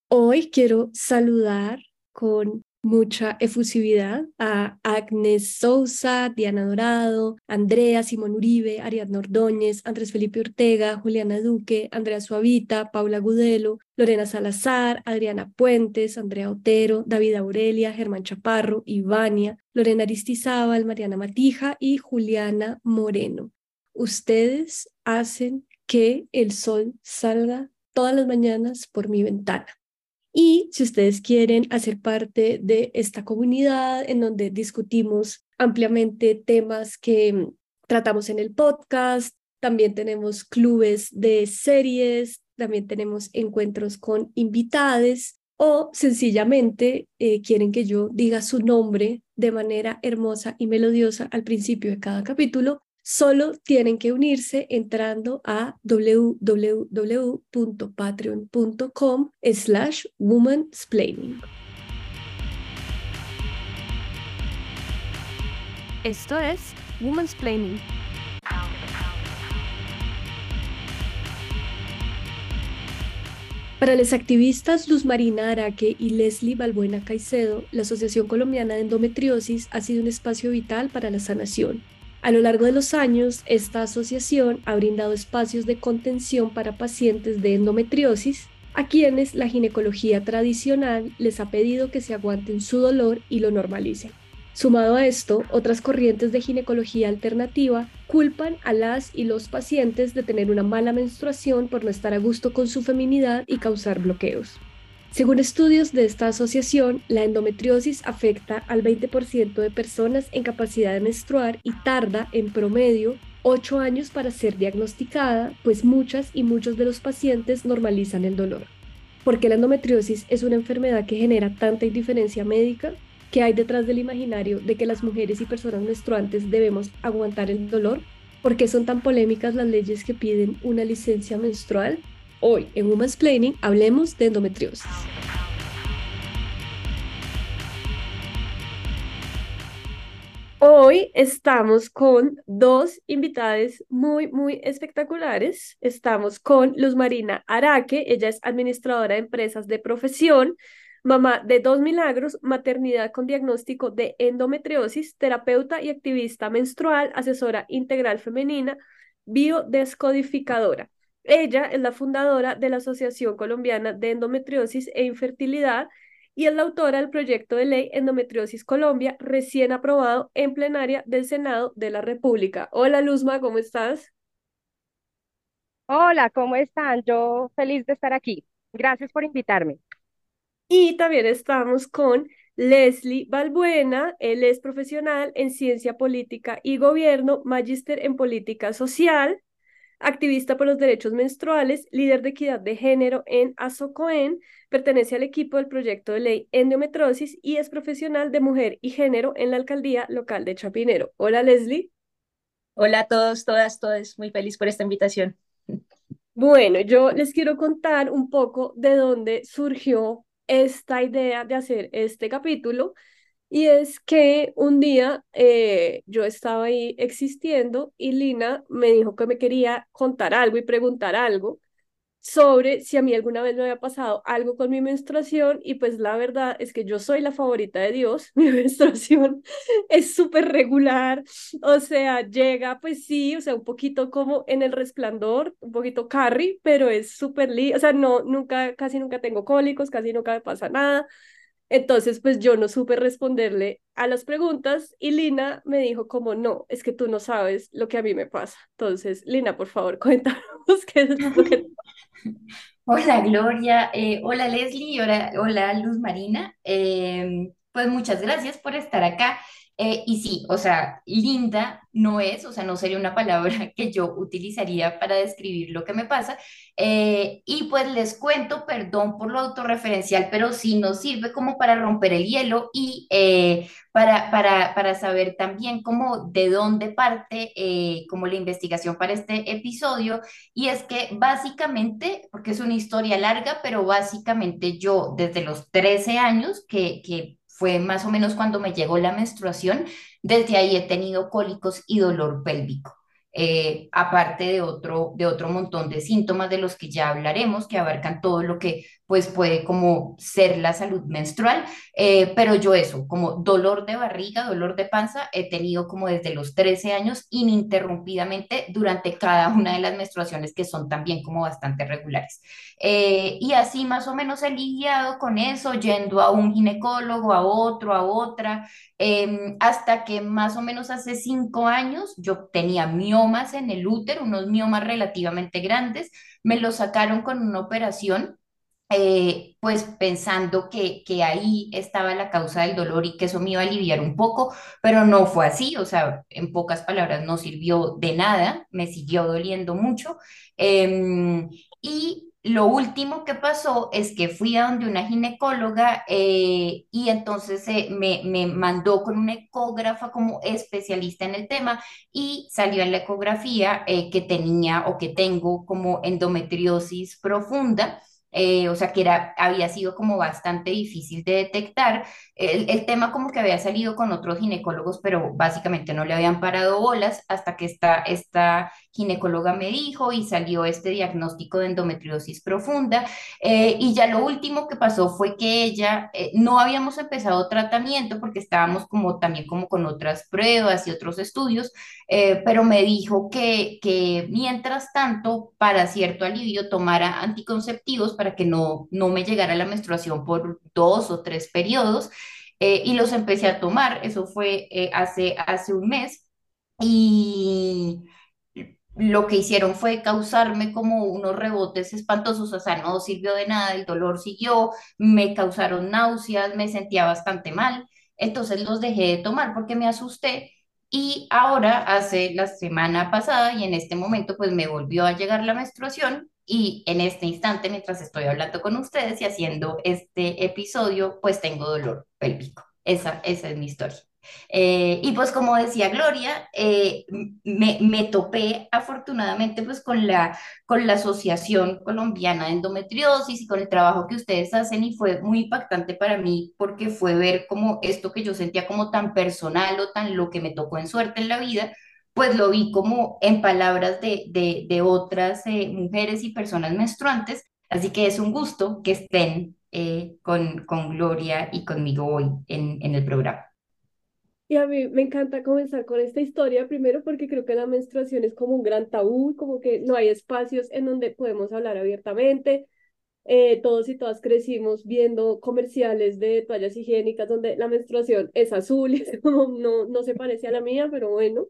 Hoy quiero saludar con mucha efusividad a Agnes Sousa, Diana Dorado, Andrea Simón Uribe, Ariadna Ordóñez, Andrés Felipe Ortega, Juliana Duque, Andrea Suavita, Paula Gudelo, Lorena Salazar, Adriana Puentes, Andrea Otero, David Aurelia, Germán Chaparro, Ivania, Lorena Aristizábal, Mariana Matija y Juliana Moreno. Ustedes hacen que el sol salga todas las mañanas por mi ventana. Y si ustedes quieren hacer parte de esta comunidad en donde discutimos ampliamente temas que tratamos en el podcast, también tenemos clubes de series, también tenemos encuentros con invitades o sencillamente quieren que yo diga su nombre de manera hermosa y melodiosa al principio de cada capítulo, solo tienen que unirse entrando a www.patreon.com/womansplaining. Esto es Womansplaining. Para las activistas Luz Marina Araque y Leslie Balbuena Caicedo, la Asociación Colombiana de Endometriosis ha sido un espacio vital para la sanación. A lo largo de los años, esta asociación ha brindado espacios de contención para pacientes de endometriosis, a quienes la ginecología tradicional les ha pedido que se aguanten su dolor y lo normalicen. Sumado a esto, otras corrientes de ginecología alternativa culpan a las y los pacientes de tener una mala menstruación por no estar a gusto con su feminidad y causar bloqueos. Según estudios de esta asociación, la endometriosis afecta al 20% de personas en capacidad de menstruar y tarda en promedio 8 años para ser diagnosticada, pues muchas y muchos de los pacientes normalizan el dolor. ¿Por qué la endometriosis es una enfermedad que genera tanta indiferencia médica? ¿Qué hay detrás del imaginario de que las mujeres y personas menstruantes debemos aguantar el dolor? ¿Por qué son tan polémicas las leyes que piden una licencia menstrual? Hoy en Women's Planning hablemos de endometriosis. Hoy estamos con dos invitadas muy espectaculares. Estamos con Luz Marina Araque, ella es administradora de empresas de profesión, mamá de dos milagros, maternidad con diagnóstico de endometriosis, terapeuta y activista menstrual, asesora integral femenina, biodescodificadora. Ella es la fundadora de la Asociación Colombiana de Endometriosis e Infertilidad y es la autora del proyecto de ley Endometriosis Colombia, recién aprobado en plenaria del Senado de la República. Hola Luzma, ¿cómo estás? Hola, ¿cómo están? Yo feliz de estar aquí. Gracias por invitarme. Y también estamos con Leslie Balbuena, él es profesional en ciencia política y gobierno, magíster en política social, activista por los derechos menstruales, líder de equidad de género en Asocoen, pertenece al equipo del proyecto de ley endometriosis y es profesional de mujer y género en la alcaldía local de Chapinero. Hola Leslie. Hola a todos, todas, todos. Muy feliz por esta invitación. Bueno, yo les quiero contar un poco de dónde surgió esta idea de hacer este capítulo. Y es que un día yo estaba ahí existiendo y Lina me dijo que me quería contar algo y preguntar algo sobre si a mí alguna vez me había pasado algo con mi menstruación y pues la verdad es que yo soy la favorita de Dios, mi menstruación es súper regular, o sea, llega pues sí, o sea, un poquito como en El Resplandor, un poquito Carrie, pero es súper o sea, no, nunca, casi nunca tengo cólicos, casi nunca me pasa nada. Entonces, pues yo no supe responderle a las preguntas y Lina me dijo como, no, es que tú no sabes lo que a mí me pasa. Entonces, Lina, por favor, cuéntanos qué es lo que... Hola Gloria, hola Leslie, hola Luz Marina. Pues muchas gracias por estar acá. Y sí, o sea, linda no es, o sea, no sería una palabra que yo utilizaría para describir lo que me pasa. Y pues les cuento, perdón por lo autorreferencial, pero sí nos sirve como para romper el hielo y para saber también cómo de dónde parte como la investigación para este episodio. Y es que básicamente, porque es una historia larga, pero básicamente yo desde los 13 años, que fue más o menos cuando me llegó la menstruación, desde ahí he tenido cólicos y dolor pélvico. aparte de otro montón de síntomas de los que ya hablaremos, que abarcan todo lo que pues puede como ser la salud menstrual. Pero yo eso, como dolor de barriga, dolor de panza, he tenido como desde los 13 años ininterrumpidamente durante cada una de las menstruaciones que son también como bastante regulares. Y así más o menos he lidiado con eso, yendo a un ginecólogo, a otro, a otra, hasta que más o menos hace 5 años yo tenía miomas en el útero, unos miomas relativamente grandes, me los sacaron con una operación, pues pensando que ahí estaba la causa del dolor y que eso me iba a aliviar un poco, pero no fue así, o sea, en pocas palabras no sirvió de nada, me siguió doliendo mucho. Y lo último que pasó es que fui a donde una ginecóloga, y entonces me mandó con una ecógrafa como especialista en el tema y salió en la ecografía que tenía o que tengo como endometriosis profunda. O sea que había sido como bastante difícil de detectar. El tema como que había salido con otros ginecólogos, pero básicamente no le habían parado bolas hasta que esta ginecóloga me dijo y salió este diagnóstico de endometriosis profunda. Y ya lo último que pasó fue que ella, no habíamos empezado tratamiento porque estábamos como también como con otras pruebas y otros estudios, pero me dijo que mientras tanto, para cierto alivio, tomara anticonceptivos para que no me llegara la menstruación por 2 o 3 periodos. Y los empecé a tomar, eso fue hace un mes. Y lo que hicieron fue causarme como unos rebotes espantosos, o sea, no sirvió de nada, el dolor siguió, me causaron náuseas, me sentía bastante mal, entonces los dejé de tomar porque me asusté. Y ahora, hace la semana pasada y en este momento, pues me volvió a llegar la menstruación y en este instante, mientras estoy hablando con ustedes y haciendo este episodio, pues tengo dolor pélvico. Esa es mi historia. Y pues como decía Gloria, me topé afortunadamente pues con la Asociación Colombiana de Endometriosis y con el trabajo que ustedes hacen, y fue muy impactante para mí porque fue ver como esto que yo sentía como tan personal o tan lo que me tocó en suerte en la vida, pues lo vi como en palabras de otras mujeres y personas menstruantes. Así que es un gusto que estén con Gloria y conmigo hoy en el programa. Y a mí me encanta comenzar con esta historia, primero porque creo que la menstruación es como un gran tabú, como que no hay espacios en donde podemos hablar abiertamente. Todos y todas crecimos viendo comerciales de toallas higiénicas donde la menstruación es azul, y es como no se parece a la mía, pero bueno.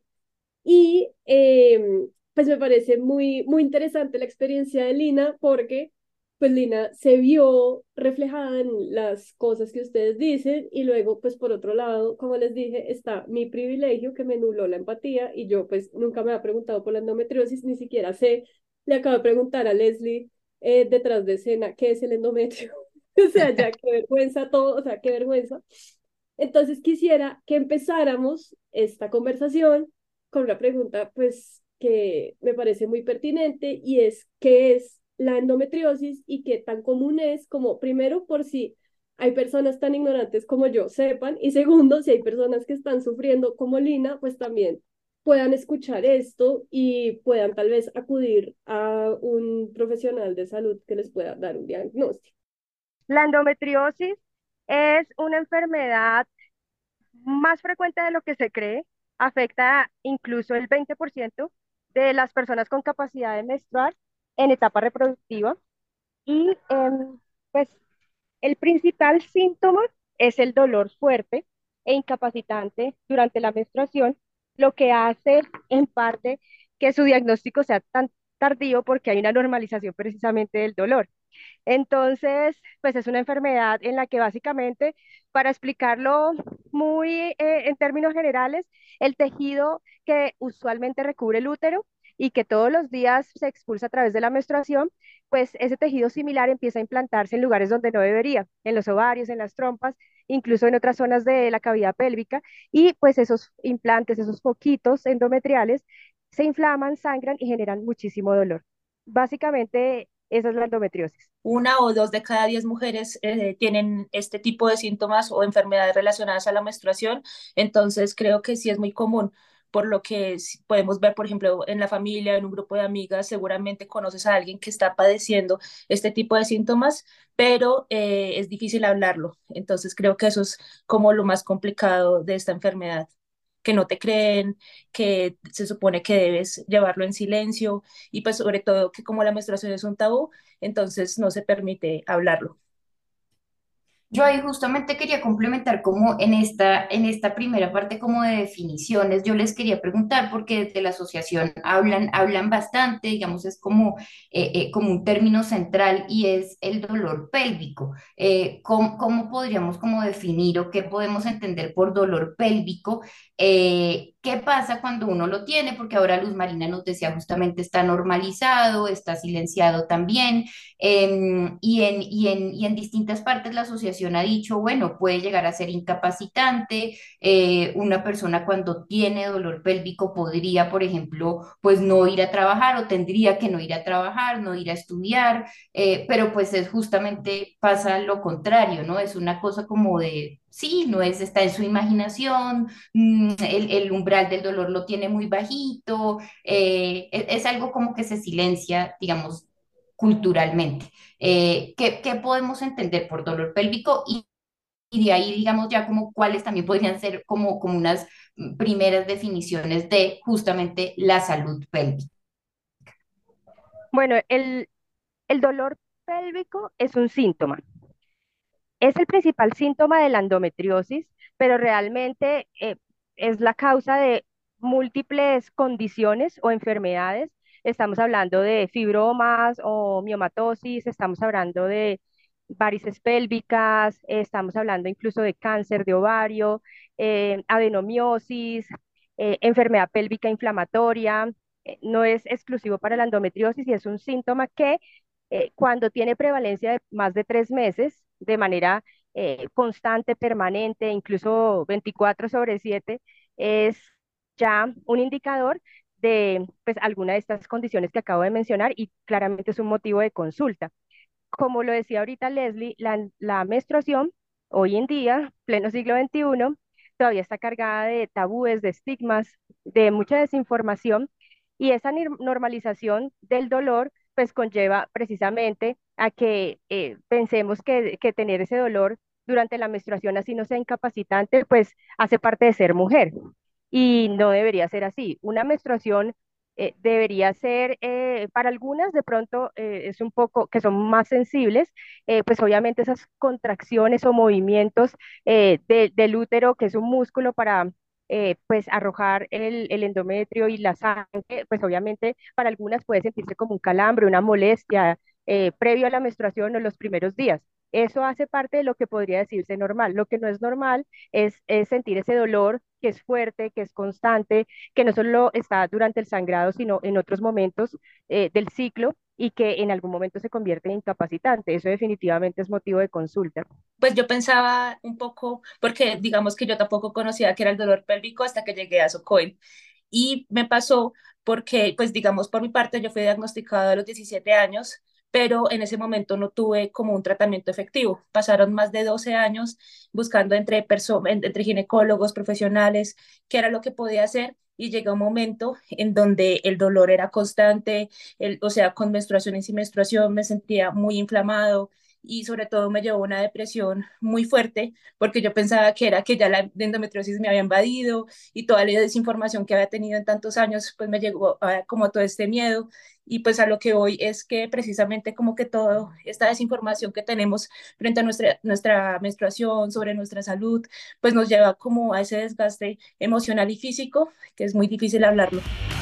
Y pues me parece muy interesante la experiencia de Lina porque pues Lina se vio reflejada en las cosas que ustedes dicen y luego pues por otro lado, como les dije, está mi privilegio que me nubló la empatía y yo pues nunca me había preguntado por la endometriosis, ni siquiera sé, le acabo de preguntar a Leslie detrás de escena qué es el endometrio. O sea, ya qué vergüenza todo, o sea, qué vergüenza. Entonces quisiera que empezáramos esta conversación con una pregunta pues que me parece muy pertinente y es ¿qué es la endometriosis y qué tan común es? Como primero por si hay personas tan ignorantes como yo sepan y segundo si hay personas que están sufriendo como Lina pues también puedan escuchar esto y puedan tal vez acudir a un profesional de salud que les pueda dar un diagnóstico. La endometriosis es una enfermedad más frecuente de lo que se cree, afecta incluso el 20% de las personas con capacidad de menstruar en etapa reproductiva y pues el principal síntoma es el dolor fuerte e incapacitante durante la menstruación, lo que hace en parte que su diagnóstico sea tan tardío porque hay una normalización precisamente del dolor. Entonces, pues es una enfermedad en la que básicamente, para explicarlo muy en términos generales, el tejido que usualmente recubre el útero y que todos los días se expulsa a través de la menstruación, pues ese tejido similar empieza a implantarse en lugares donde no debería, en los ovarios, en las trompas, incluso en otras zonas de la cavidad pélvica, y pues esos implantes, esos foquitos endometriales, se inflaman, sangran y generan muchísimo dolor. Básicamente, esa es la endometriosis. 1 o 2 de cada 10 mujeres tienen este tipo de síntomas o enfermedades relacionadas a la menstruación, entonces creo que sí es muy común. por lo que podemos ver, por ejemplo, en la familia, en un grupo de amigas, seguramente conoces a alguien que está padeciendo este tipo de síntomas, pero es difícil hablarlo. Entonces creo que eso es como lo más complicado de esta enfermedad, que no te creen, que se supone que debes llevarlo en silencio y pues sobre todo que como la menstruación es un tabú, entonces no se permite hablarlo. Yo ahí justamente quería complementar como en esta primera parte como de definiciones, yo les quería preguntar porque desde la asociación hablan bastante, digamos, es como un término central y es el dolor pélvico. ¿Cómo podríamos como definir o qué podemos entender por dolor pélvico? ¿Qué pasa cuando uno lo tiene? Porque ahora Luz Marina nos decía justamente está normalizado, está silenciado también. Y en distintas partes la asociación ha dicho, bueno, puede llegar a ser incapacitante. Una persona cuando tiene dolor pélvico podría, por ejemplo, pues no ir a trabajar o tendría que no ir a trabajar, no ir a estudiar, pero pues es justamente pasa lo contrario, ¿no? Es una cosa como de, sí, no es, está en su imaginación, el umbral del dolor lo tiene muy bajito, es algo como que se silencia, digamos culturalmente. ¿Qué podemos entender por dolor pélvico? Y de ahí, digamos, ya como cuáles también podrían ser como unas primeras definiciones de justamente la salud pélvica. Bueno, el dolor pélvico es un síntoma. Es el principal síntoma de la endometriosis, pero realmente es la causa de múltiples condiciones o enfermedades. Estamos hablando de fibromas o miomatosis, estamos hablando de varices pélvicas, estamos hablando incluso de cáncer de ovario, adenomiosis, enfermedad pélvica inflamatoria. No es exclusivo para la endometriosis y es un síntoma que cuando tiene prevalencia de más de 3 meses, de manera constante, permanente, incluso 24/7, es ya un indicador de pues, alguna de estas condiciones que acabo de mencionar y claramente es un motivo de consulta. Como lo decía ahorita Leslie, la menstruación hoy en día, pleno siglo XXI, todavía está cargada de tabúes, de estigmas, de mucha desinformación y esa normalización del dolor pues conlleva precisamente a que pensemos que tener ese dolor durante la menstruación, así no sea incapacitante, pues hace parte de ser mujer y no debería ser así. Una menstruación debería ser, para algunas de pronto es un poco, que son más sensibles, pues obviamente esas contracciones o movimientos del útero, que es un músculo para pues arrojar el endometrio y la sangre, pues obviamente para algunas puede sentirse como un calambre, una molestia previo a la menstruación o los primeros días. Eso hace parte de lo que podría decirse normal. Lo que no es normal es sentir ese dolor que es fuerte, que es constante, que no solo está durante el sangrado, sino en otros momentos del ciclo y que en algún momento se convierte en incapacitante. Eso definitivamente es motivo de consulta. Pues yo pensaba un poco, porque digamos que yo tampoco conocía que era el dolor pélvico hasta que llegué a Socoin. Y me pasó porque, pues digamos, por mi parte, yo fui diagnosticada a los 17 años, pero en ese momento no tuve como un tratamiento efectivo. Pasaron más de 12 años buscando entre ginecólogos profesionales qué era lo que podía hacer. Y llegó un momento en donde el dolor era constante, o sea, con menstruación y sin menstruación me sentía muy inflamado, y sobre todo me llevó a una depresión muy fuerte porque yo pensaba que era que ya la endometriosis me había invadido y toda la desinformación que había tenido en tantos años, pues me llegó a, como todo este miedo. Y pues a lo que voy es que precisamente como que toda esta desinformación que tenemos frente a nuestra menstruación, sobre nuestra salud, pues nos lleva como a ese desgaste emocional y físico que es muy difícil hablarlo.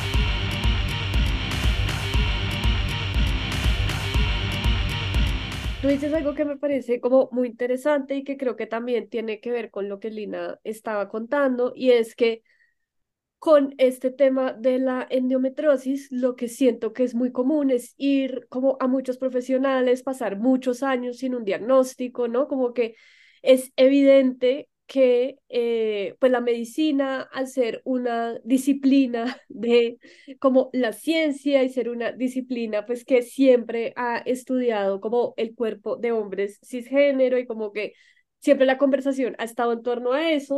Tú dices algo que me parece como muy interesante y que creo que también tiene que ver con lo que Lina estaba contando, y es que con este tema de la endometriosis, lo que siento que es muy común es ir como a muchos profesionales, pasar muchos años sin un diagnóstico, ¿no? Como que es evidente que pues la medicina, al ser una disciplina de como la ciencia y ser una disciplina pues que siempre ha estudiado como el cuerpo de hombres cisgénero y como que siempre la conversación ha estado en torno a eso,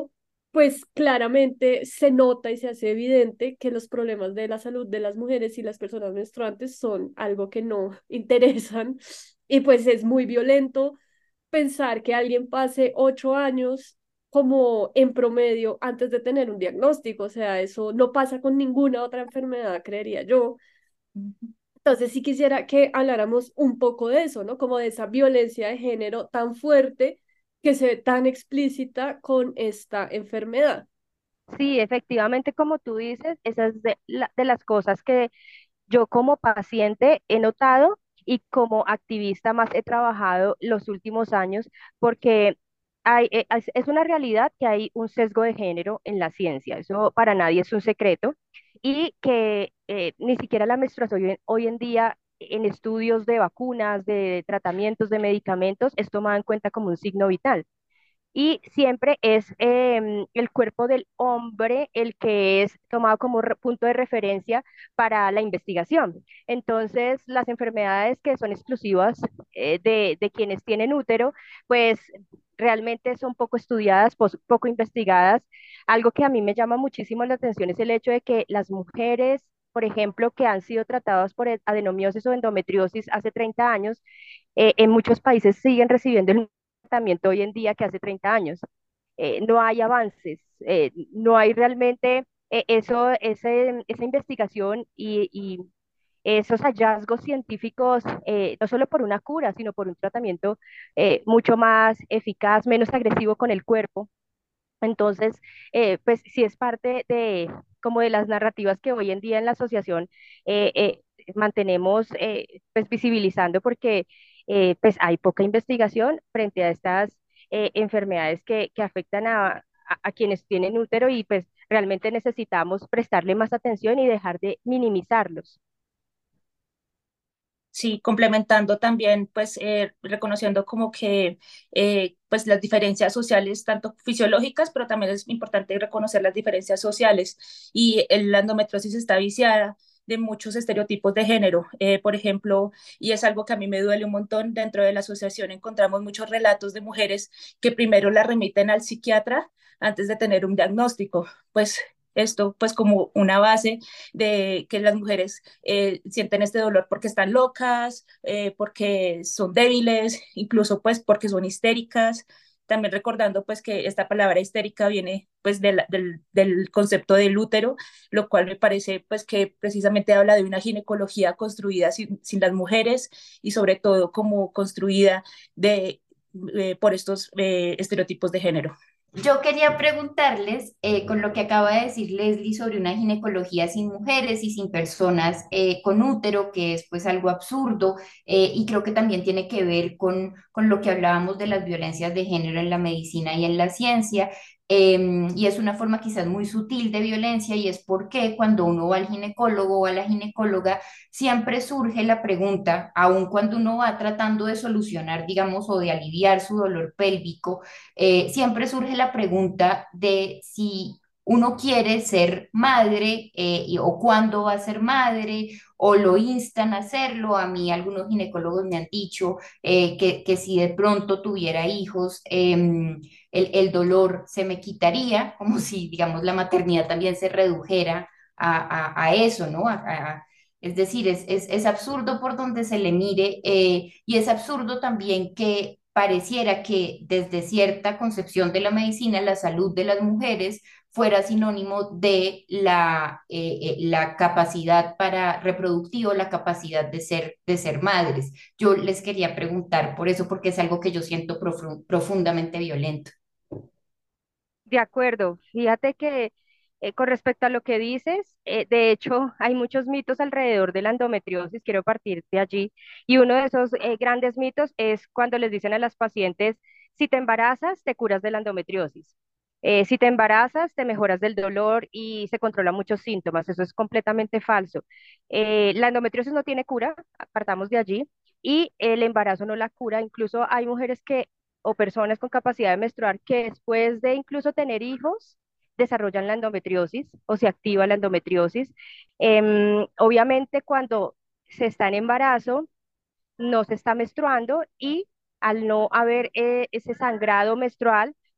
Pues claramente se nota y se hace evidente que los problemas de la salud de las mujeres y las personas menstruantes son algo que no interesan y pues es muy violento pensar que alguien pase 8 años como en promedio antes de tener un diagnóstico, o sea, eso no pasa con ninguna otra enfermedad, creería yo. Entonces sí quisiera que habláramos un poco de eso, ¿no? Como de esa violencia de género tan fuerte que se ve tan explícita con esta enfermedad. Sí, efectivamente, como tú dices, esa es de las cosas que yo como paciente he notado y como activista más he trabajado los últimos años porque es una realidad que hay un sesgo de género en la ciencia, eso para nadie es un secreto, y que ni siquiera la menstruación hoy en día en estudios de vacunas, de tratamientos, de medicamentos, es tomada en cuenta como un signo vital y siempre es el cuerpo del hombre el que es tomado como punto de referencia para la investigación. Entonces, las enfermedades que son exclusivas de quienes tienen útero, pues realmente son poco estudiadas, poco investigadas. Algo que a mí me llama muchísimo la atención es el hecho de que las mujeres, por ejemplo, que han sido tratadas por adenomiosis o endometriosis hace 30 años, en muchos países siguen recibiendo el tratamiento hoy en día que hace 30 años. No hay avances, no hay realmente esa investigación y esos hallazgos científicos, no solo por una cura, sino por un tratamiento mucho más eficaz, menos agresivo con el cuerpo. Entonces, pues sí es parte de como de las narrativas que hoy en día en la asociación mantenemos pues visibilizando porque pues hay poca investigación frente a estas enfermedades que afectan a quienes tienen útero y pues realmente necesitamos prestarle más atención y dejar de minimizarlos. Sí, complementando también, pues reconociendo como que pues las diferencias sociales, tanto fisiológicas, pero también es importante reconocer las diferencias sociales y la endometriosis está viciada de muchos estereotipos de género. Por ejemplo, y es algo que a mí me duele un montón, dentro de la asociación encontramos muchos relatos de mujeres que primero la remiten al psiquiatra antes de tener un diagnóstico. Pues esto pues como una base de que las mujeres sienten este dolor porque están locas, porque son débiles, incluso pues porque son histéricas. También recordando pues que esta palabra histérica viene pues del concepto del útero, lo cual me parece pues que precisamente habla de una ginecología construida sin las mujeres y sobre todo como construida por estos estereotipos de género. Yo quería preguntarles, con lo que acaba de decir Leslie sobre una ginecología sin mujeres y sin personas con útero, que es pues algo absurdo, y creo que también tiene que ver con lo que hablábamos de las violencias de género en la medicina y en la ciencia, y es una forma quizás muy sutil de violencia, y es porque cuando uno va al ginecólogo o a la ginecóloga, siempre surge la pregunta, aun cuando uno va tratando de solucionar, digamos, o de aliviar su dolor pélvico, siempre surge la pregunta de si uno quiere ser madre o cuándo va a ser madre o lo instan a hacerlo. A mí algunos ginecólogos me han dicho que si de pronto tuviera hijos, el dolor se me quitaría, como si, digamos, la maternidad también se redujera a eso, ¿no? Es decir, es absurdo por donde se le mire y es absurdo también que pareciera que desde cierta concepción de la medicina, la salud de las mujeres fuera sinónimo de la capacidad para reproductiva, la capacidad de ser madres. Yo les quería preguntar por eso, porque es algo que yo siento profundamente violento. De acuerdo, fíjate que con respecto a lo que dices, de hecho hay muchos mitos alrededor de la endometriosis, quiero partir de allí, y uno de esos grandes mitos es cuando les dicen a las pacientes, si te embarazas, te curas de la endometriosis. Si te embarazas, te mejoras del dolor y se controlan muchos síntomas. Eso es completamente falso. La endometriosis no tiene cura, partamos de allí, y el embarazo no la cura. Incluso hay mujeres que o personas con capacidad de menstruar que después de incluso tener hijos desarrollan la endometriosis o se activa la endometriosis. Obviamente cuando se está en embarazo no se está menstruando y al no haber ese sangrado menstrual,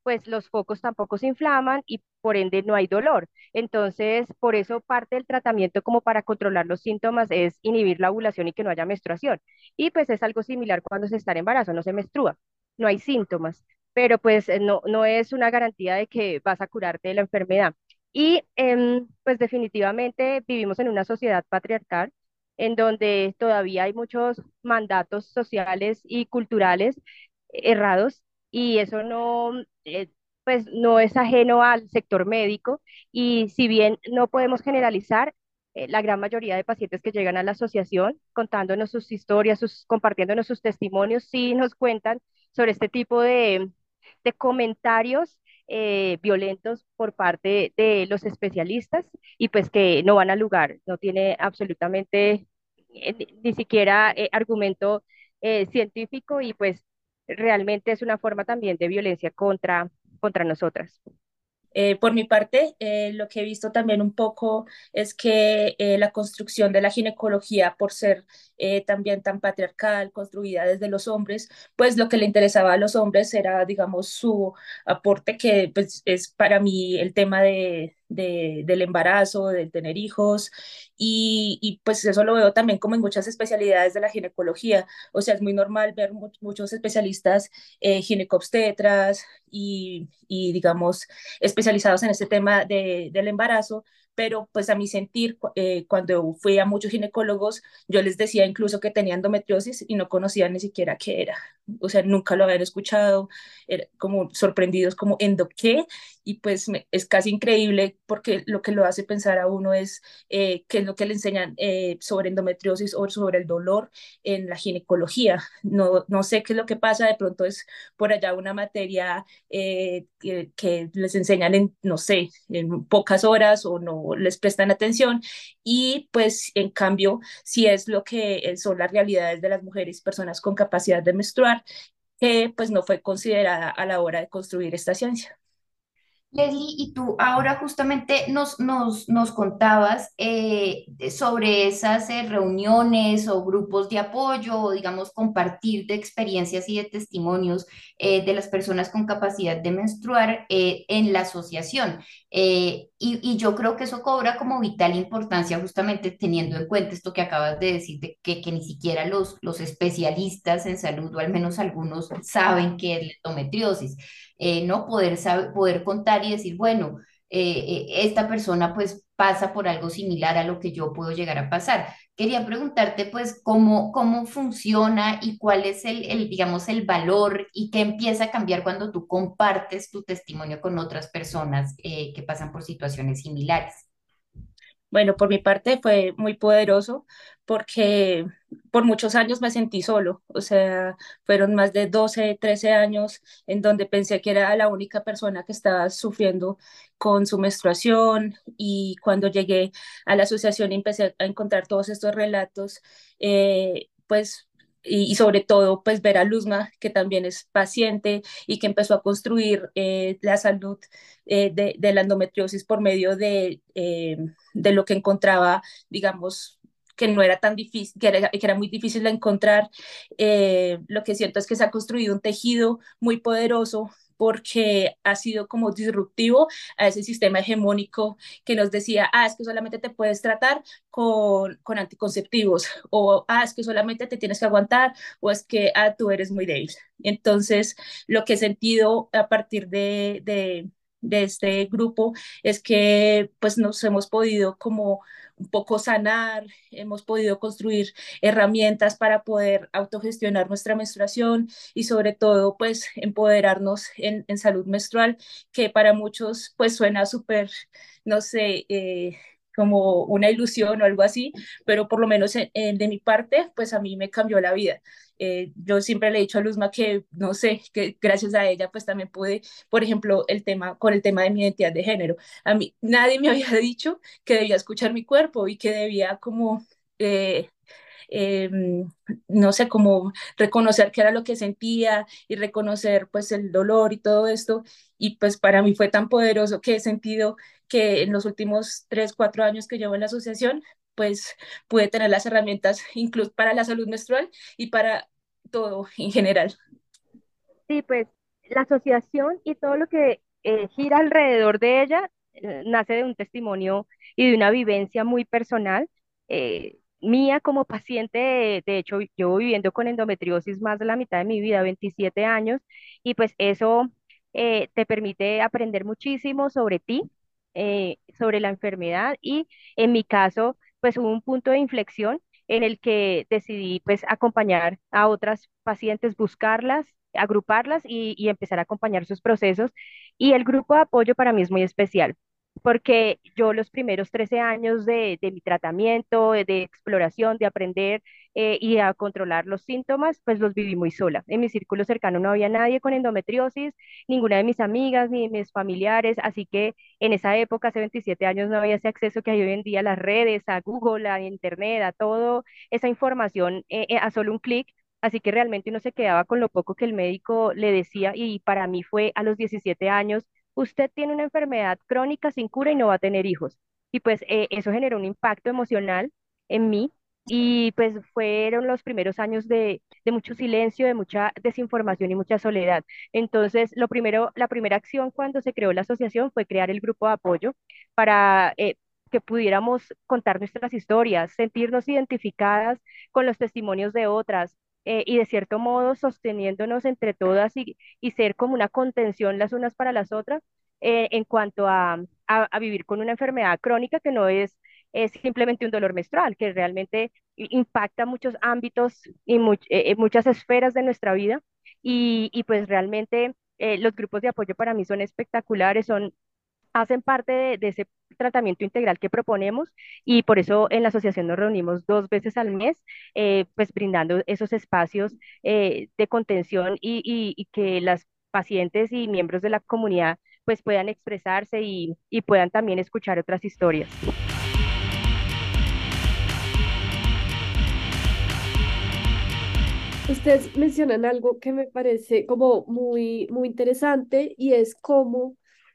pues los focos tampoco se inflaman y por ende no hay dolor. Entonces, por eso parte del tratamiento como para controlar los síntomas es inhibir la ovulación y que no haya menstruación. Y pues es algo similar cuando se está en embarazo, no se menstrua, no hay síntomas, pero pues no es una garantía de que vas a curarte de la enfermedad. Y pues definitivamente vivimos en una sociedad patriarcal en donde todavía hay muchos mandatos sociales y culturales errados y eso pues no es ajeno al sector médico y si bien no podemos generalizar, la gran mayoría de pacientes que llegan a la asociación contándonos sus historias, compartiéndonos sus testimonios, sí nos cuentan sobre este tipo de comentarios violentos por parte de los especialistas y pues que no van al lugar, no tiene absolutamente ni siquiera argumento científico y pues realmente es una forma también de violencia contra nosotras. Por mi parte, lo que he visto también un poco es que la construcción de la ginecología, por ser también tan patriarcal, construida desde los hombres, pues lo que le interesaba a los hombres era, digamos, su aporte, que pues, es para mí el tema del embarazo, de tener hijos, pues eso lo veo también como en muchas especialidades de la ginecología. O sea, es muy normal ver muchos especialistas ginecobstetras digamos, especializados en este tema del embarazo, pero pues a mi sentir, cuando fui a muchos ginecólogos, yo les decía incluso que tenía endometriosis y no conocían ni siquiera qué era. O sea, nunca lo habían escuchado, era como sorprendidos como endo qué, y pues es casi increíble porque lo que lo hace pensar a uno es qué es lo que le enseñan sobre endometriosis o sobre el dolor en la ginecología. No sé qué es lo que pasa, de pronto es por allá una materia que les enseñan en, no sé, en pocas horas o no les prestan atención y pues en cambio si es lo que son las realidades de las mujeres, personas con capacidad de menstruar, que pues no fue considerada a la hora de construir esta ciencia. Leslie, y tú ahora justamente nos contabas sobre esas reuniones o grupos de apoyo o digamos compartir de experiencias y de testimonios de las personas con capacidad de menstruar en la asociación. Y yo creo que eso cobra como vital importancia justamente teniendo en cuenta esto que acabas de decir, de que ni siquiera los especialistas en salud o al menos algunos saben qué es la endometriosis. ¿No? Poder contar y decir, bueno, esta persona pues pasa por algo similar a lo que yo puedo llegar a pasar. Quería preguntarte pues cómo funciona y cuál es digamos, el valor y qué empieza a cambiar cuando tú compartes tu testimonio con otras personas que pasan por situaciones similares. Bueno, por mi parte fue muy poderoso porque por muchos años me sentí solo, o sea, fueron más de 12, 13 años en donde pensé que era la única persona que estaba sufriendo con su menstruación y cuando llegué a la asociación y empecé a encontrar todos estos relatos, pues... Y sobre todo, pues ver a Luzma, que también es paciente y que empezó a construir la salud de la endometriosis por medio de lo que encontraba, digamos, que no era tan difícil, que era muy difícil de encontrar. Lo que siento es que se ha construido un tejido muy poderoso porque ha sido como disruptivo a ese sistema hegemónico que nos decía, es que solamente te puedes tratar con anticonceptivos, o es que solamente te tienes que aguantar, o es que tú eres muy débil. Entonces, lo que he sentido a partir de este grupo es que pues nos hemos podido como un poco sanar, hemos podido construir herramientas para poder autogestionar nuestra menstruación y sobre todo pues empoderarnos en salud menstrual, que para muchos pues suena súper, no sé, como una ilusión o algo así, pero por lo menos de mi parte, pues a mí me cambió la vida. Yo siempre le he dicho a Luzma que, no sé, que gracias a ella pues también pude, por ejemplo, con el tema de mi identidad de género. A mí nadie me había dicho que debía escuchar mi cuerpo y que debía como... eh, no sé, como reconocer qué era lo que sentía y reconocer pues el dolor y todo esto. Y pues para mí fue tan poderoso que he sentido que en los últimos 3, 4 años que llevo en la asociación, pues pude tener las herramientas incluso para la salud menstrual y para todo en general. Sí, pues la asociación y todo lo que gira alrededor de ella nace de un testimonio y de una vivencia muy personal mía como paciente. De hecho, llevo viviendo con endometriosis más de la mitad de mi vida, 27 años, y pues eso te permite aprender muchísimo sobre ti, sobre la enfermedad y en mi caso, pues hubo un punto de inflexión en el que decidí pues acompañar a otras pacientes, buscarlas, agruparlas y empezar a acompañar sus procesos. Y el grupo de apoyo para mí es muy especial, porque yo los primeros 13 años de mi tratamiento, de exploración, de aprender y a controlar los síntomas, pues los viví muy sola. En mi círculo cercano no había nadie con endometriosis, ninguna de mis amigas ni de mis familiares, así que en esa época, hace 27 años, no había ese acceso que hay hoy en día a las redes, a Google, a Internet, a todo esa información a solo un clic. Así que realmente uno se quedaba con lo poco que el médico le decía y para mí fue a los 17 años, usted tiene una enfermedad crónica sin cura y no va a tener hijos. Y pues eso generó un impacto emocional en mí y pues fueron los primeros años de mucho silencio, de mucha desinformación y mucha soledad. Entonces, la primera acción cuando se creó la asociación fue crear el grupo de apoyo para que pudiéramos contar nuestras historias, sentirnos identificadas con los testimonios de otras y de cierto modo sosteniéndonos entre todas y ser como una contención las unas para las otras en cuanto a vivir con una enfermedad crónica que no es simplemente un dolor menstrual, que realmente impacta muchos ámbitos y muchas esferas de nuestra vida y pues realmente los grupos de apoyo para mí son espectaculares, hacen parte de ese tratamiento integral que proponemos y por eso en la asociación nos reunimos 2 veces al mes, pues brindando esos espacios de contención y que las pacientes y miembros de la comunidad pues puedan expresarse y puedan también escuchar otras historias. Ustedes mencionan algo que me parece como muy interesante y es como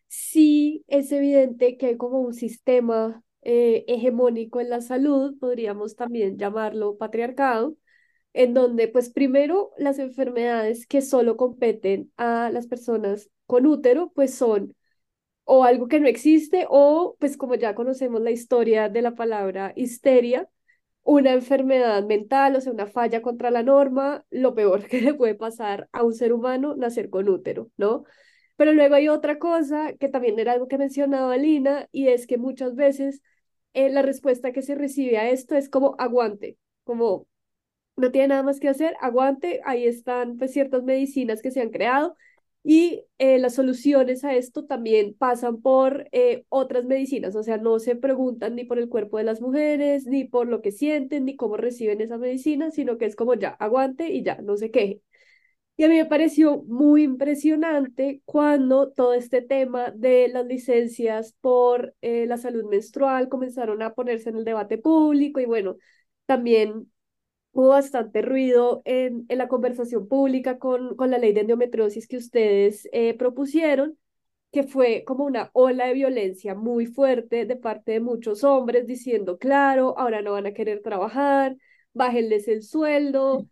si es evidente que hay como un sistema hegemónico en la salud, podríamos también llamarlo patriarcado, en donde pues primero las enfermedades que solo competen a las personas con útero pues son o algo que no existe o pues como ya conocemos la historia de la palabra histeria, una enfermedad mental, o sea, una falla contra la norma, lo peor que le puede pasar a un ser humano, nacer con útero, ¿no? Pero luego hay otra cosa que también era algo que mencionaba Lina, y es que muchas veces la respuesta que se recibe a esto es como aguante, como no tiene nada más que hacer, aguante, ahí están pues ciertas medicinas que se han creado y las soluciones a esto también pasan por otras medicinas, o sea, no se preguntan ni por el cuerpo de las mujeres, ni por lo que sienten, ni cómo reciben esa medicina, sino que es como ya, aguante y ya, no se queje. Y a mí me pareció muy impresionante cuando todo este tema de las licencias por la salud menstrual comenzaron a ponerse en el debate público y bueno, también hubo bastante ruido en la conversación pública con la ley de endometriosis que ustedes propusieron, que fue como una ola de violencia muy fuerte de parte de muchos hombres diciendo, claro, ahora no van a querer trabajar, bájenles el sueldo,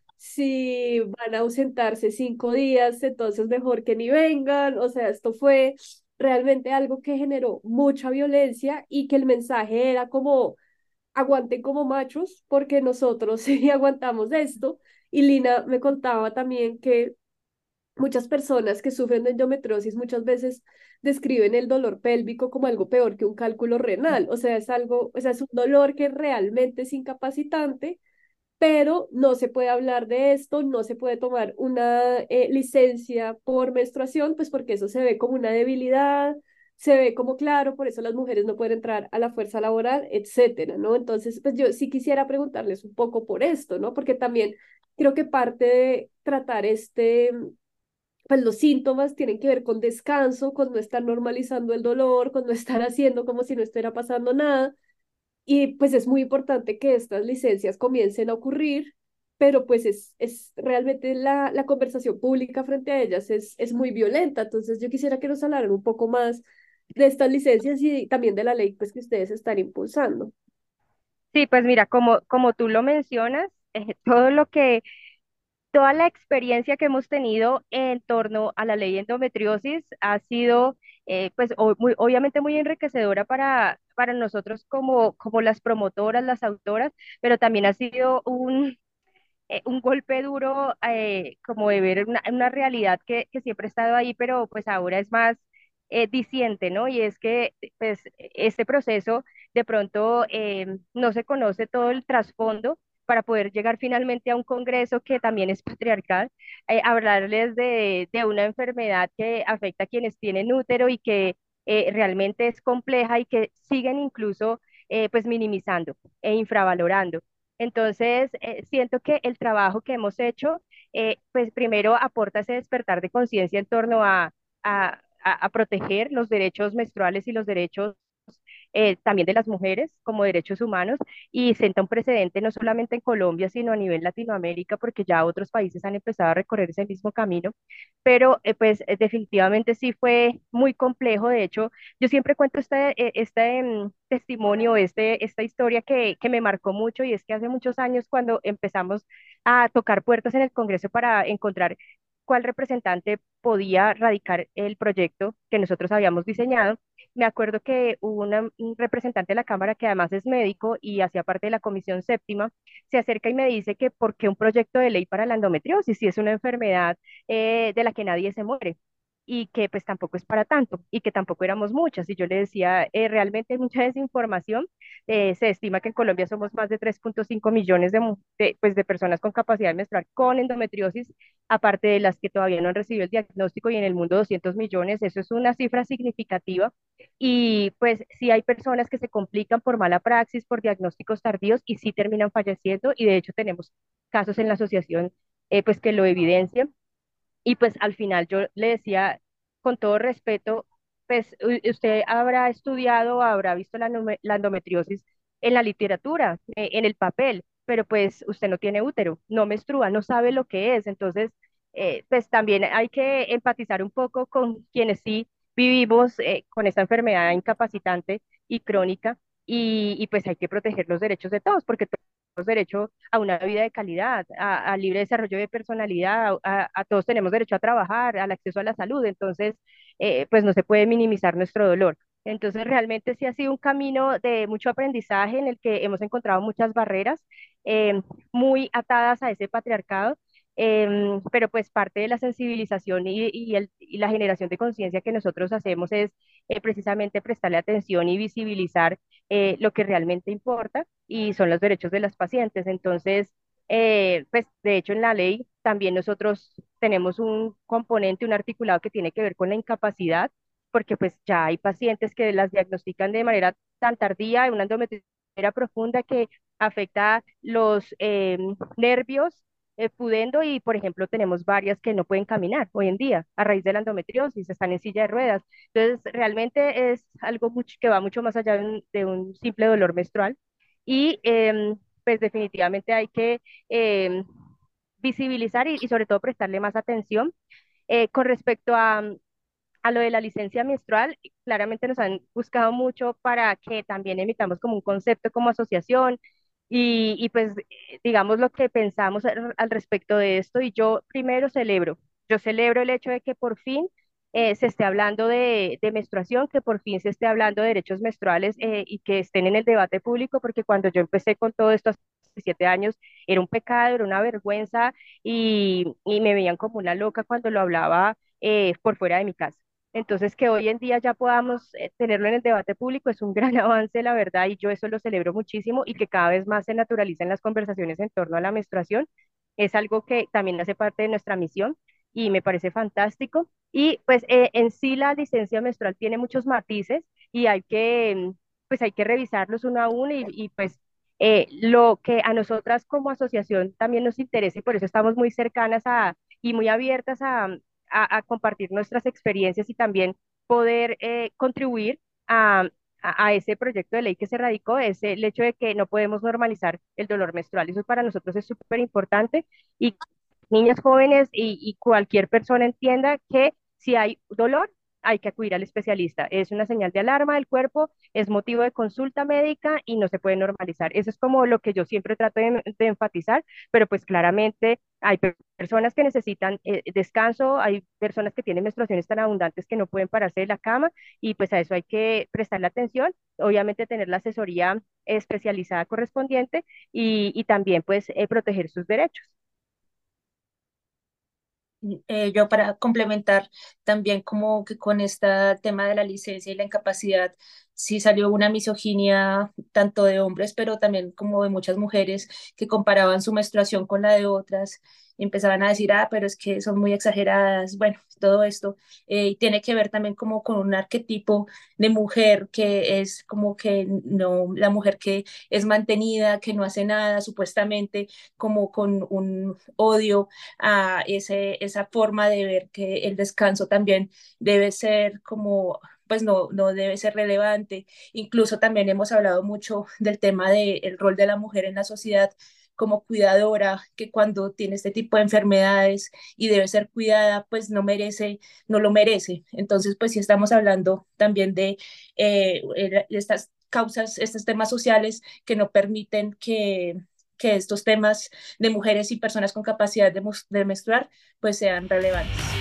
si van a ausentarse 5 días, entonces mejor que ni vengan, o sea, esto fue realmente algo que generó mucha violencia y que el mensaje era como aguanten como machos porque nosotros sí aguantamos esto. Y Lina me contaba también que muchas personas que sufren de endometriosis muchas veces describen el dolor pélvico como algo peor que un cálculo renal. O sea, es algo, o sea, es un dolor que realmente es incapacitante, pero no se puede hablar de esto, no se puede tomar una licencia por menstruación, pues porque eso se ve como una debilidad, se ve como claro, por eso las mujeres no pueden entrar a la fuerza laboral, etcétera, ¿no? Entonces, pues yo sí quisiera preguntarles un poco por esto, ¿no? Porque también creo que parte de tratar pues los síntomas tienen que ver con descanso, con no estar normalizando el dolor, con no estar haciendo como si no estuviera pasando nada y pues es muy importante que estas licencias comiencen a ocurrir, pero pues es realmente la conversación pública frente a ellas es muy violenta. Entonces yo quisiera que nos hablaran un poco más de estas licencias y también de la ley pues que ustedes están impulsando. Sí, pues mira, como tú lo mencionas, todo lo que toda la experiencia que hemos tenido en torno a la ley de endometriosis ha sido, pues, obviamente muy enriquecedora para nosotros como las promotoras, las autoras, pero también ha sido un golpe duro, como de ver una realidad que siempre ha estado ahí, pero pues ahora es más diciente, ¿no? Y es que pues este proceso de pronto no se conoce todo el trasfondo para poder llegar finalmente a un congreso que también es patriarcal, hablarles de una enfermedad que afecta a quienes tienen útero y que realmente es compleja y que siguen incluso pues minimizando e infravalorando. Entonces, siento que el trabajo que hemos hecho, pues primero aporta ese despertar de conciencia en torno a proteger los derechos menstruales y los derechos también de las mujeres como derechos humanos y sienta un precedente no solamente en Colombia, sino a nivel Latinoamérica, porque ya otros países han empezado a recorrer ese mismo camino, pero pues definitivamente sí fue muy complejo. De hecho, yo siempre cuento este testimonio, esta historia que me marcó mucho y es que hace muchos años cuando empezamos a tocar puertas en el Congreso para encontrar cuál representante podía radicar el proyecto que nosotros habíamos diseñado, me acuerdo que hubo un representante de la Cámara que además es médico y hacía parte de la Comisión Séptima, se acerca y me dice que por qué un proyecto de ley para la endometriosis, si es una enfermedad de la que nadie se muere y que pues tampoco es para tanto y que tampoco éramos muchas. Y yo le decía, realmente hay mucha desinformación. Se estima que en Colombia somos más de 3,5 millones pues, de personas con capacidad menstrual con endometriosis, aparte de las que todavía no han recibido el diagnóstico y en el mundo 200 millones. Eso es una cifra significativa y pues sí hay personas que se complican por mala praxis, por diagnósticos tardíos y sí terminan falleciendo y de hecho tenemos casos en la asociación pues que lo evidencian. Y pues al final yo le decía con todo respeto, pues usted habrá estudiado, habrá visto la endometriosis en la literatura, en el papel, pero pues usted no tiene útero, no menstrua, no sabe lo que es. Entonces, pues también hay que empatizar un poco con quienes sí vivimos con esta enfermedad incapacitante y crónica y pues hay que proteger los derechos de todos, porque tenemos derecho a una vida de calidad, a libre desarrollo de personalidad, a todos tenemos derecho a trabajar, al acceso a la salud, entonces, pues no se puede minimizar nuestro dolor. Entonces, realmente sí ha sido un camino de mucho aprendizaje en el que hemos encontrado muchas barreras eh, muy atadas a ese patriarcado, pero pues parte de la sensibilización y la generación de conciencia que nosotros hacemos es precisamente prestarle atención y visibilizar lo que realmente importa y son los derechos de las pacientes. Entonces, pues de hecho en la ley también nosotros tenemos un componente, un articulado que tiene que ver con la incapacidad, porque pues ya hay pacientes que las diagnostican de manera tan tardía, una endometriosis profunda que afecta los nervios pudendo y, por ejemplo, tenemos varias que no pueden caminar hoy en día a raíz de la endometriosis, están en silla de ruedas. Entonces, realmente es algo que va mucho más allá de un simple dolor menstrual y pues definitivamente hay que visibilizar y sobre todo prestarle más atención. Con respecto a lo de la licencia menstrual, claramente nos han buscado mucho para que también emitamos como un concepto como asociación y pues digamos lo que pensamos al respecto de esto y yo primero yo celebro el hecho de que por fin se esté hablando de menstruación, que por fin se esté hablando de derechos menstruales y que estén en el debate público, porque cuando yo empecé con todo esto hace 7 años, era un pecado, era una vergüenza y me veían como una loca cuando lo hablaba por fuera de mi casa. Entonces, que hoy en día ya podamos tenerlo en el debate público es un gran avance, la verdad, y yo eso lo celebro muchísimo y que cada vez más se naturalicen las conversaciones en torno a la menstruación. Es algo que también hace parte de nuestra misión y me parece fantástico. Y pues en sí la licencia menstrual tiene muchos matices y pues hay que revisarlos uno a uno y pues lo que a nosotras como asociación también nos interesa y por eso estamos muy cercanas y muy abiertas a compartir nuestras experiencias y también poder contribuir a ese proyecto de ley que se radicó, es el hecho de que no podemos normalizar el dolor menstrual. Eso para nosotros es súper importante y niñas jóvenes y cualquier persona entienda que si hay dolor, hay que acudir al especialista. Es una señal de alarma del cuerpo, es motivo de consulta médica y no se puede normalizar. Eso es como lo que yo siempre trato de enfatizar, pero pues claramente hay personas que necesitan descanso, hay personas que tienen menstruaciones tan abundantes que no pueden pararse de la cama y pues a eso hay que prestarle atención, obviamente tener la asesoría especializada correspondiente y también pues proteger sus derechos. Yo para complementar también como que con este tema de la licencia y la incapacidad, sí salió una misoginia tanto de hombres, pero también como de muchas mujeres que comparaban su menstruación con la de otras y empezaban a decir, ah, pero es que son muy exageradas, bueno, todo esto. Y tiene que ver también como con un arquetipo de mujer que es como que no, la mujer que es mantenida, que no hace nada, supuestamente como con un odio a esa forma de ver que el descanso también debe ser como, pues no debe ser relevante. Incluso también hemos hablado mucho del tema del rol de la mujer en la sociedad como cuidadora, que cuando tiene este tipo de enfermedades y debe ser cuidada, pues no merece, no lo merece. Entonces, pues sí estamos hablando también de estas causas, estos temas sociales que no permiten que estos temas de mujeres y personas con capacidad de menstruar pues sean relevantes.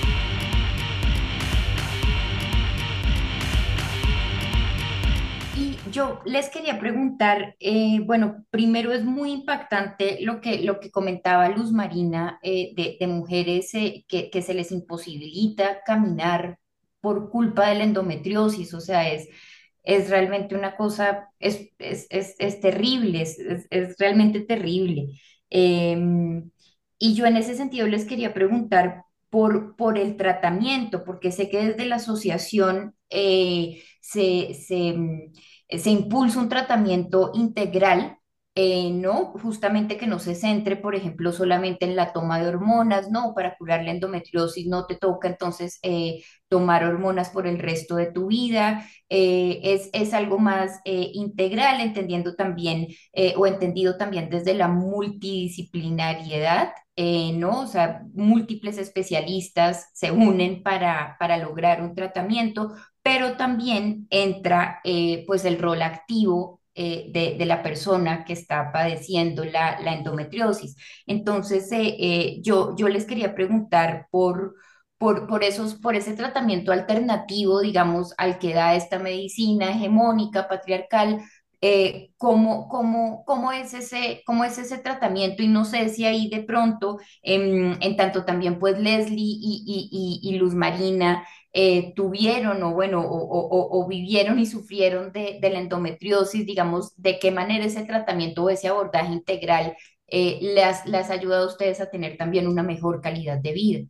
Y yo les quería preguntar, bueno, primero es muy impactante lo que comentaba Luz Marina, de mujeres que se les imposibilita caminar por culpa de la endometriosis, o sea, es realmente una cosa, es terrible, es realmente terrible. Y yo en ese sentido les quería preguntar por el tratamiento, porque sé que desde la asociación se impulsa un tratamiento integral, ¿no? Justamente que no se centre, por ejemplo, solamente en la toma de hormonas, ¿no? Para curar la endometriosis no te toca entonces tomar hormonas por el resto de tu vida. Es algo más integral, entendiendo también o entendido también desde la multidisciplinariedad. ¿No? O sea, múltiples especialistas se unen para lograr un tratamiento, pero también entra pues el rol activo de la persona que está padeciendo la endometriosis. Entonces, yo les quería preguntar por ese tratamiento alternativo, digamos, al que da esta medicina hegemónica, patriarcal. ¿Cómo es ese tratamiento? Y no sé si ahí de pronto, en tanto también pues Leslie y Luz Marina tuvieron o bueno, o vivieron y sufrieron de la endometriosis, digamos, de qué manera ese tratamiento o ese abordaje integral les ha ayudado a ustedes a tener también una mejor calidad de vida.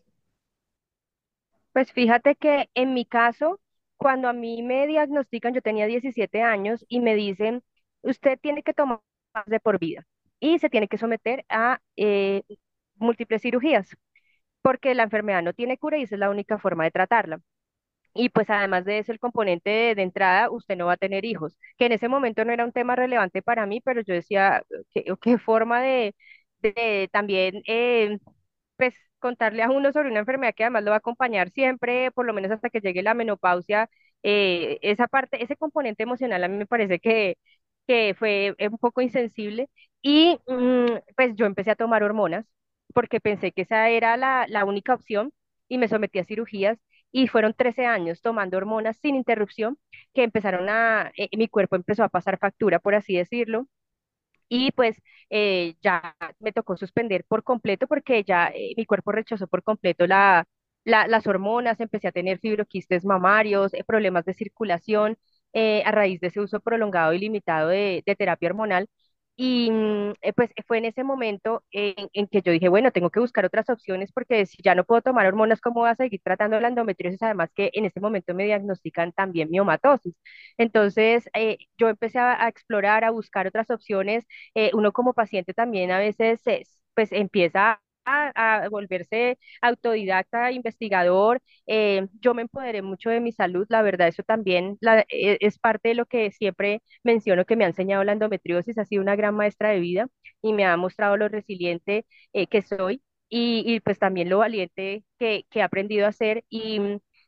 Pues fíjate que en mi caso, cuando a mí me diagnostican, yo tenía 17 años y me dicen, usted tiene que tomar de por vida y se tiene que someter a múltiples cirugías, porque la enfermedad no tiene cura y esa es la única forma de tratarla. Y pues además de eso, el componente de entrada, usted no va a tener hijos, que en ese momento no era un tema relevante para mí, pero yo decía, qué forma de también, pues, contarle a uno sobre una enfermedad que además lo va a acompañar siempre, por lo menos hasta que llegue la menopausia. Esa parte, ese componente emocional a mí me parece que fue un poco insensible. Y pues yo empecé a tomar hormonas porque pensé que esa era la única opción y me sometí a cirugías y fueron 13 años tomando hormonas sin interrupción que mi cuerpo empezó a pasar factura, por así decirlo, y pues ya me tocó suspender por completo porque ya mi cuerpo rechazó por completo las hormonas, empecé a tener fibroquistes mamarios, problemas de circulación a raíz de ese uso prolongado y limitado de terapia hormonal. Y pues fue en ese momento en que yo dije, bueno, tengo que buscar otras opciones porque si ya no puedo tomar hormonas, ¿cómo voy a seguir tratando la endometriosis? Además que en este momento me diagnostican también miomatosis. Entonces, yo empecé a explorar, a buscar otras opciones. Uno como paciente también a veces pues empieza a volverse autodidacta, investigador. Yo me empoderé mucho de mi salud, la verdad, eso también es parte de lo que siempre menciono que me ha enseñado la endometriosis, ha sido una gran maestra de vida y me ha mostrado lo resiliente que soy y pues también lo valiente que he aprendido a ser.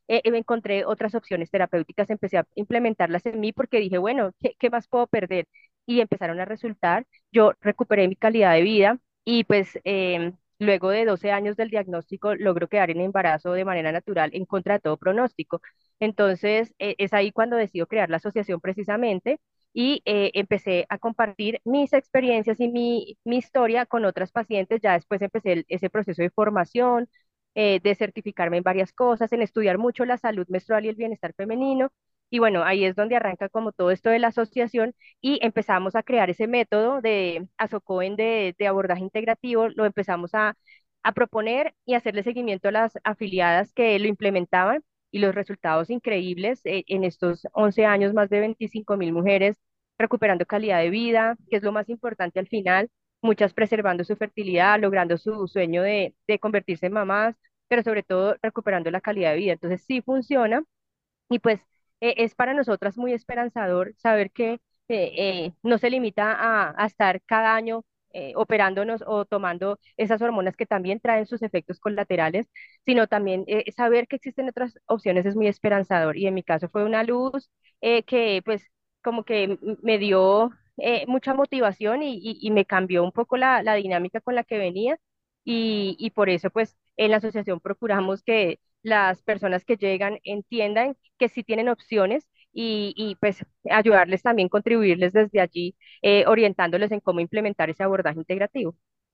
encontré otras opciones terapéuticas, empecé a implementarlas en mí porque dije, bueno, ¿qué más puedo perder? Y empezaron a resultar, yo recuperé mi calidad de vida y pues luego de 12 años del diagnóstico logro quedar en embarazo de manera natural en contra de todo pronóstico. Entonces, es ahí cuando decido crear la asociación precisamente y empecé a compartir mis experiencias y mi historia con otras pacientes. Ya después empecé ese proceso de formación, de certificarme en varias cosas, en estudiar mucho la salud menstrual y el bienestar femenino. Y bueno, ahí es donde arranca como todo esto de la asociación y empezamos a crear ese método de ASOCOEN de abordaje integrativo, lo empezamos a proponer y hacerle seguimiento a las afiliadas que lo implementaban y los resultados increíbles en estos 11 años, más de 25.000 mujeres recuperando calidad de vida, que es lo más importante al final, muchas preservando su fertilidad, logrando su sueño de convertirse en mamás, pero sobre todo recuperando la calidad de vida. Entonces sí funciona y pues es para nosotras muy esperanzador saber que no se limita a estar cada año operándonos o tomando esas hormonas que también traen sus efectos colaterales, sino también saber que existen otras opciones es muy esperanzador. Y en mi caso fue una luz que pues como que me dio mucha motivación y me cambió un poco la dinámica con la que venía. Y por eso pues en la asociación procuramos que las personas que llegan entiendan que sí tienen opciones pues ayudarles también, contribuirles desde allí, orientándoles en cómo implementar ese abordaje integrativo.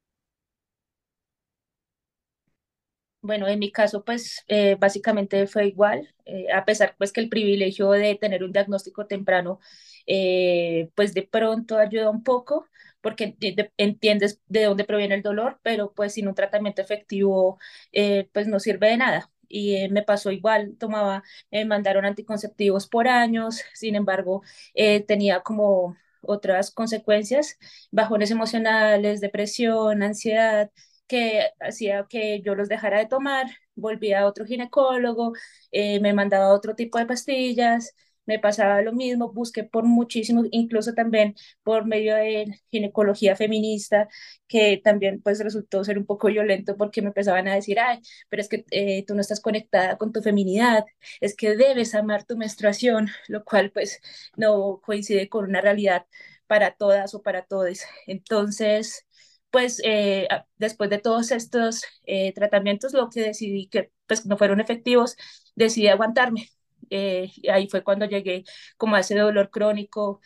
Bueno, en mi caso, pues básicamente fue igual, a pesar pues que el privilegio de tener un diagnóstico temprano, pues de pronto ayuda un poco, porque entiendes de dónde proviene el dolor, pero pues sin un tratamiento efectivo, pues no sirve de nada. Y me pasó igual, me mandaron anticonceptivos por años, sin embargo, tenía como otras consecuencias, bajones emocionales, depresión, ansiedad que hacía que yo los dejara de tomar, volvía a otro ginecólogo, me mandaba otro tipo de pastillas, me pasaba lo mismo, busqué por muchísimo, incluso también por medio de ginecología feminista, que también pues resultó ser un poco violento porque me empezaban a decir, ay, pero es que tú no estás conectada con tu feminidad, es que debes amar tu menstruación, lo cual pues no coincide con una realidad para todas o para todos. Entonces, pues después de todos estos tratamientos, lo que decidí que pues no fueron efectivos, decidí aguantarme. Y ahí fue cuando llegué como a ese dolor crónico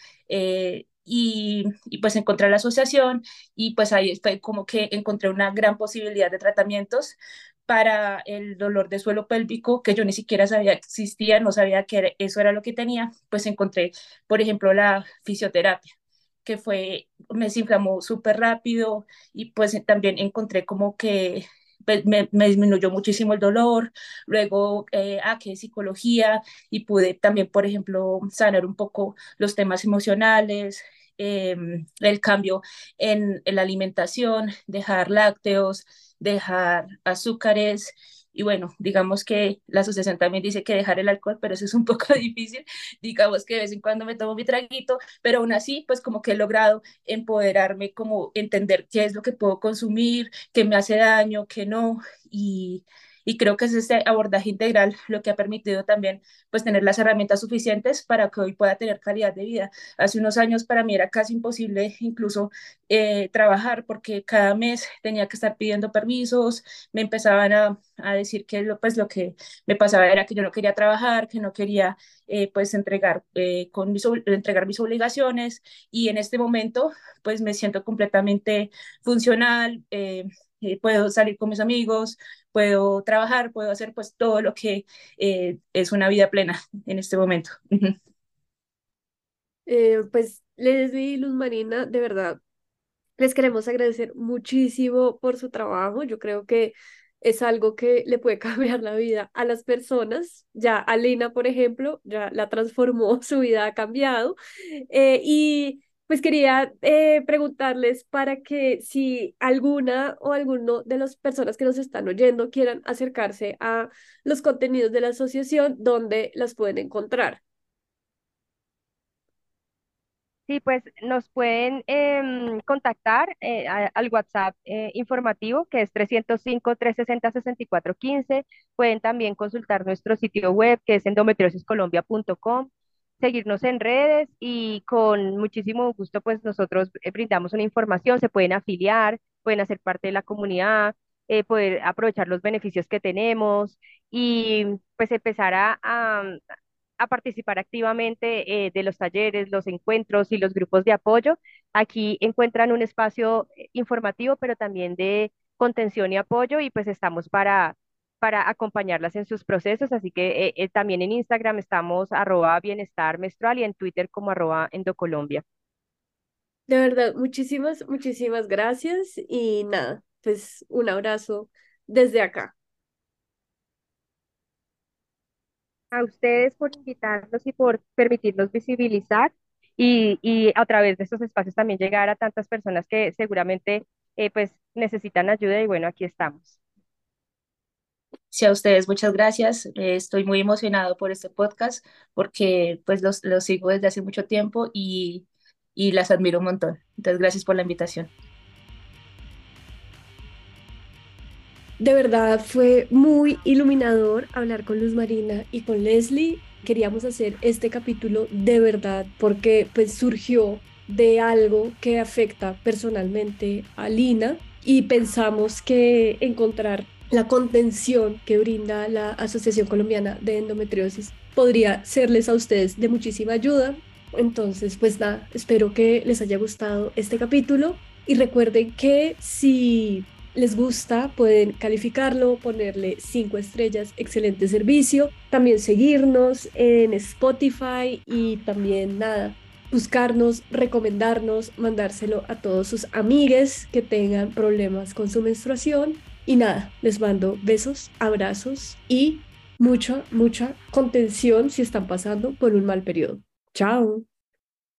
y pues encontré la asociación y pues ahí fue como que encontré una gran posibilidad de tratamientos para el dolor de suelo pélvico que yo ni siquiera sabía que existía, no sabía que eso era lo que tenía, pues encontré, por ejemplo, la fisioterapia que me desinflamó súper rápido y pues también encontré como que pues, me disminuyó muchísimo el dolor, luego que psicología y pude también, por ejemplo, sanar un poco los temas emocionales, el cambio en la alimentación, dejar lácteos, dejar azúcares. Y bueno, digamos que la asociación también dice que dejar el alcohol, pero eso es un poco difícil. Digamos que de vez en cuando me tomo mi traguito, pero aún así, pues como que he logrado empoderarme, como entender qué es lo que puedo consumir, qué me hace daño, qué no, y creo que es este abordaje integral lo que ha permitido también pues tener las herramientas suficientes para que hoy pueda tener calidad de vida. Hace unos años para mí era casi imposible incluso trabajar porque cada mes tenía que estar pidiendo permisos, me empezaban a decir que pues lo que me pasaba era que yo no quería trabajar, que no quería pues entregar mis obligaciones y en este momento pues me siento completamente funcional, puedo salir con mis amigos, puedo trabajar, puedo hacer pues todo lo que es una vida plena en este momento. Pues Leslie y Luz Marina, de verdad, les queremos agradecer muchísimo por su trabajo. Yo creo que es algo que le puede cambiar la vida a las personas. Ya Alina, por ejemplo, ya la transformó, su vida ha cambiado. Y pues quería preguntarles para que si alguna o alguno de las personas que nos están oyendo quieran acercarse a los contenidos de la asociación, ¿dónde las pueden encontrar? Sí, pues nos pueden contactar al WhatsApp informativo que es 305-360-6415. Pueden también consultar nuestro sitio web que es endometriosiscolombia.com, seguirnos en redes y con muchísimo gusto pues nosotros brindamos una información, se pueden afiliar, pueden hacer parte de la comunidad, poder aprovechar los beneficios que tenemos y pues empezar a participar activamente de los talleres, los encuentros y los grupos de apoyo. Aquí encuentran un espacio informativo, pero también de contención y apoyo y pues estamos para acompañarlas en sus procesos. Así que también en Instagram estamos @bienestar menstrual y en Twitter como @endocolombia. De verdad, muchísimas, muchísimas gracias y nada, pues un abrazo desde acá. A ustedes por invitarnos y por permitirnos visibilizar y a través de estos espacios también llegar a tantas personas que seguramente pues necesitan ayuda y bueno, aquí estamos. Sí, a ustedes muchas gracias. Estoy muy emocionado por este podcast porque pues los sigo desde hace mucho tiempo y las admiro un montón. Entonces, gracias por la invitación. De verdad fue muy iluminador hablar con Luz Marina y con Leslie. Queríamos hacer este capítulo de verdad porque pues surgió de algo que afecta personalmente a Lina y pensamos que encontrar la contención que brinda la Asociación Colombiana de Endometriosis podría serles a ustedes de muchísima ayuda. Entonces, pues nada, espero que les haya gustado este capítulo y recuerden que si les gusta, pueden calificarlo, ponerle 5 estrellas, excelente servicio. También seguirnos en Spotify y también nada, buscarnos, recomendarnos, mandárselo a todos sus amigues que tengan problemas con su menstruación. Y nada, les mando besos, abrazos y mucha, mucha contención si están pasando por un mal periodo. Chao.